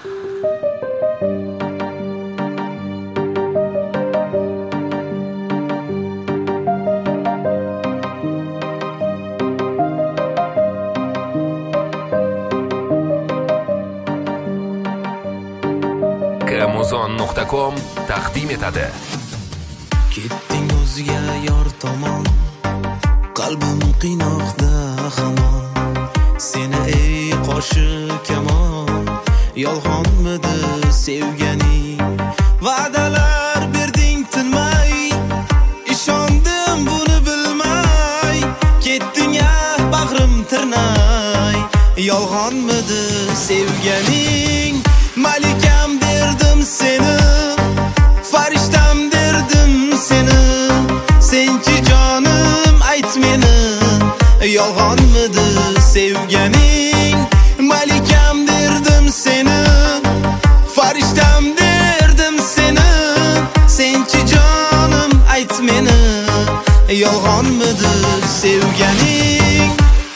Kamuzon.com taqdim etadi. Ketding o'zga yor tomon, qalbim qiynoqda hamon. Seni ey qoshi kamon, yolg'onmidi sevganing? Va'dalar berding tinmay, ishondim buni bilmay. Ketding bag'rim tirnay, yolg'onmidi sevganing? Malikam derdim seni, farishtam derdim seni. Senchi jonim ayt meni, yolg'onmidi sevganing? Malikam derdim seni, farishtam derdim seni. Senchi jonim ayt meni, yolg'onmidi sevganing?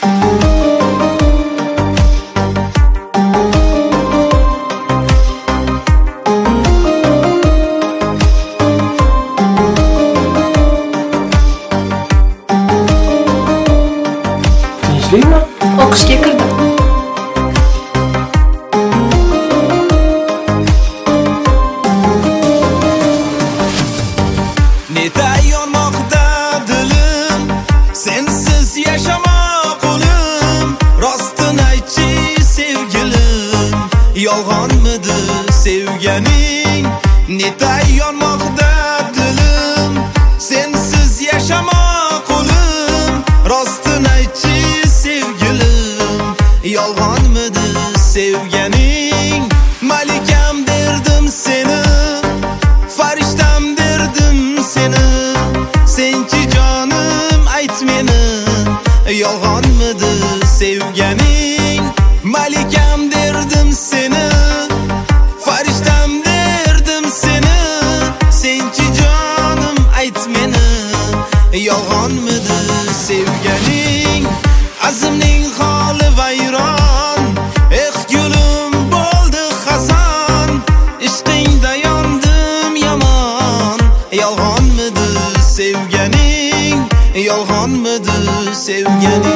O'qishga kirdim. Netay yonmoqda dilim, sensiz yashamoq o'lim. Rostini aytchi sevgilim, yolg'onmidi sevganing? Netay yonmoqda dilim, sensiz yashamoq o'lim. Rostini aytchi sevgilim, yolg'onmidi sevganing? Malikam derdim seni, farishtam derdim seni. Senchi jonim ayt meni, yolg'onmidi sevganing? Malikam derdim seni, farishtam derdim seni. Senchi jonim ayt meni, yolg'onmidi sevganing? Azimning holi vayron, gulim bo'ldi xazon. Ishqingda yondim yomon, yolg'onmidi sevganing? Yolg'onmidi sevganing?